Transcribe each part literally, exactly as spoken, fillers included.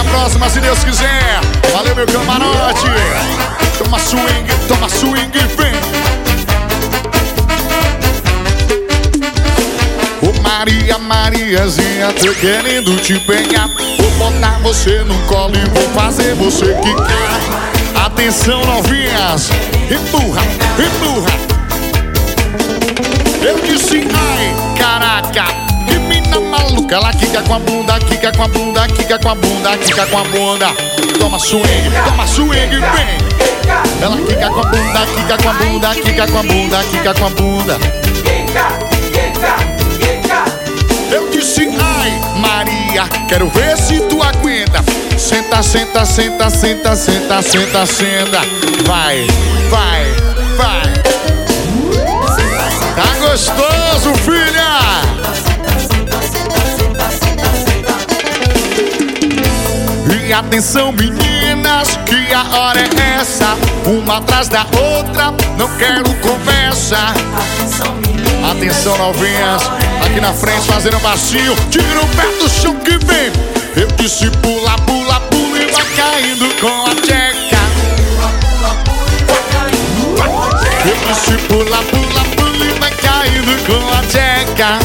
próxima, se Deus quiser. Valeu, meu camarote. Toma swing, toma swing, vem. Ô Maria, Mariazinha, tô querendo te pegar. Vou botar você no colo e vou fazer você quicar. Atenção, novinhas, empurra, empurra. Eu disse, ai, caraca, que mina maluca. Ela quica com a bunda, quica com a bunda, quica com a bunda, quica com a bunda. Toma swing, toma swing, vem. Ela quica com a bunda, quica com a bunda, quica com a bunda, quica com a bunda. Eu disse, ai, Maria, quero ver se tu aguenta. Senta, senta, senta, senta, senta, senta, senta. Vai, vai, vai. Tá gostoso, filha? E atenção, meninas, que a hora é essa. Uma atrás da outra, não quero conversa. Atenção, novinhas, aqui na frente fazendo um passinho. Tira o pé do chão que vem. Eu disse pula, pula, pula e vai caindo com a tcheca. Eu disse pula, pula, pula e vai caindo com a tcheca.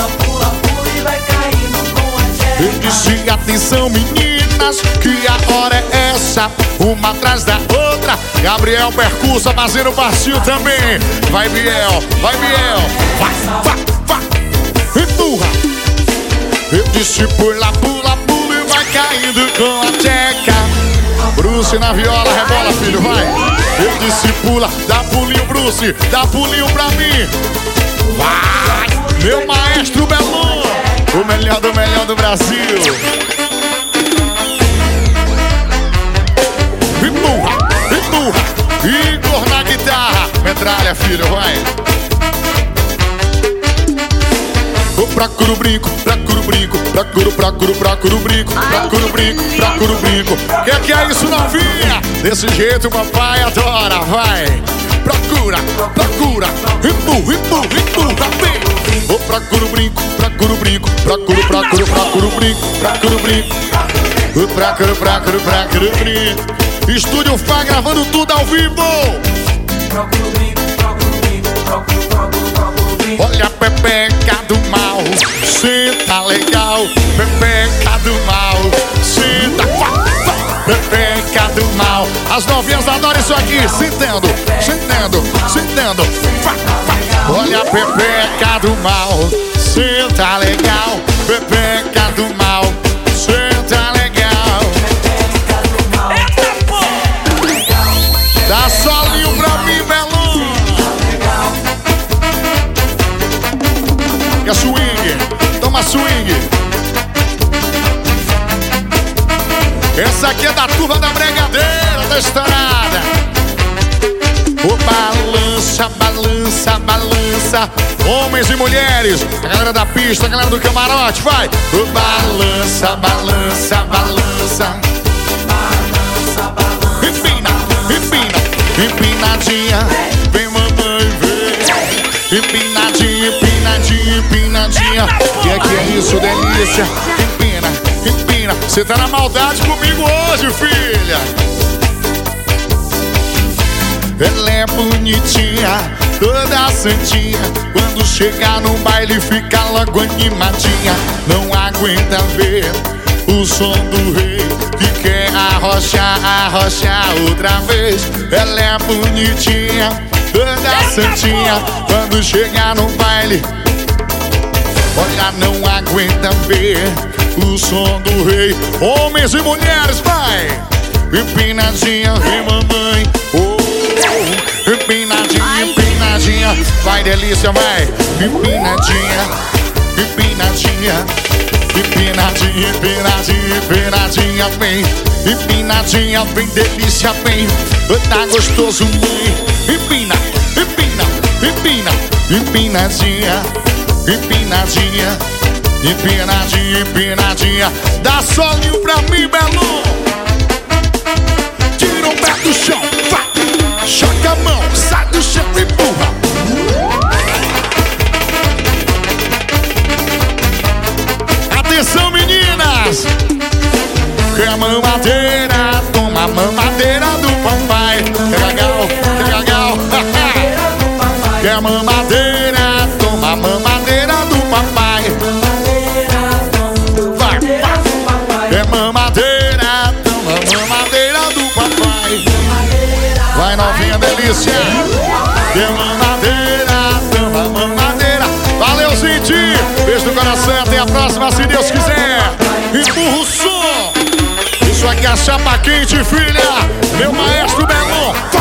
Eu disse atenção, meninas, que a hora é essa. Uma atrás da outra. Gabriel Percussa fazendo passinho também. Vai, Biel, vai, Biel. Vai, vai, vai. Empurra. Eu disse pula, pula, pula e vai caindo com a tcheca. Bruce na viola, rebola, filho, vai. Eu disse pula, dá pulinho, Bruce, dá pulinho pra mim. Vai, meu maestro Belon, o melhor do melhor do Brasil. Empurra, empurra, Igor na guitarra. Metralha, filho, vai. Procuro brinco, procuro brinco, procuro, procuro, procuro brinco, procuro brinco, procuro brinco. Que que é isso, novinha? Desse jeito o papai adora, vai. Procura, procura, empurra, empurra, empurra, vem. Oh, procuro brinco, procuro brinco, procuro, procuro, procuro brinco, procuro brinco. Oh, procuro, procuro, procuro brinco. Estúdio Fá gravando tudo ao vivo. Procuro brinco, procuro brinco, procuro, procuro, procuro brinco. Olha a pepeca do mal, senta legal. Pepeca do mal, senta, pepeca do mal. As novinhas adoram isso aqui, sentando, sentando, sentando. Olha a pepeca do mal, senta legal. Pepeca do mal, senta legal. Eita, pô! Dá solinho pra mim, Belon. Quer swing? Toma swing. Essa aqui é da turma da bregadeira, da estrada. O balança, balança, balança. Homens e mulheres, a galera da pista, a galera do camarote, vai. O balança, balança, balança. Balança, balança. Empina, empina, empinadinha. Vem, mamãe, vem. Empinadinha, empinadinha, empinadinha. Que é que é isso, delícia? Empina, empina. Você tá na maldade comigo hoje, filha. Ela é bonitinha, toda santinha. Quando chegar no baile fica logo animadinha. Não aguenta ver o som do rei, que quer arrochar, arrochar outra vez. Ela é bonitinha, toda santinha. Quando chegar no baile, olha, não aguenta ver o som do rei. Homens e mulheres, vai! Empinadinha, vem mamãe. Oh, empinadinha, empinadinha. Vai, delícia, vai. Empinadinha, empinadinha. Empinadinha, empinadinha, empinadinha, vem. Empinadinha, vem, delícia, vem. Tá gostoso, mãe. Empina, empina, empina. Empinadinha, empinadinha. Empinadinha, empinadinha. Dá solinho pra mim, Belon. Tira o pé do chão, vai. Joga a mão, sai do chão e empurra. Atenção, meninas, que Quer mamadeira, toma mamadeira do papai. Que legal, que legal. Quer mamadeira, toma mamadeira do papai. Vai, vai. Quer mamadeira, toma mamadeira do papai. Vai, novinha delícia. Quer mamadeira, toma mamadeira. Valeu, gente. Beijo no coração. Até a próxima, se Deus quiser. Empurra o som. Isso aqui é a chapa quente, filha. Meu maestro Belon.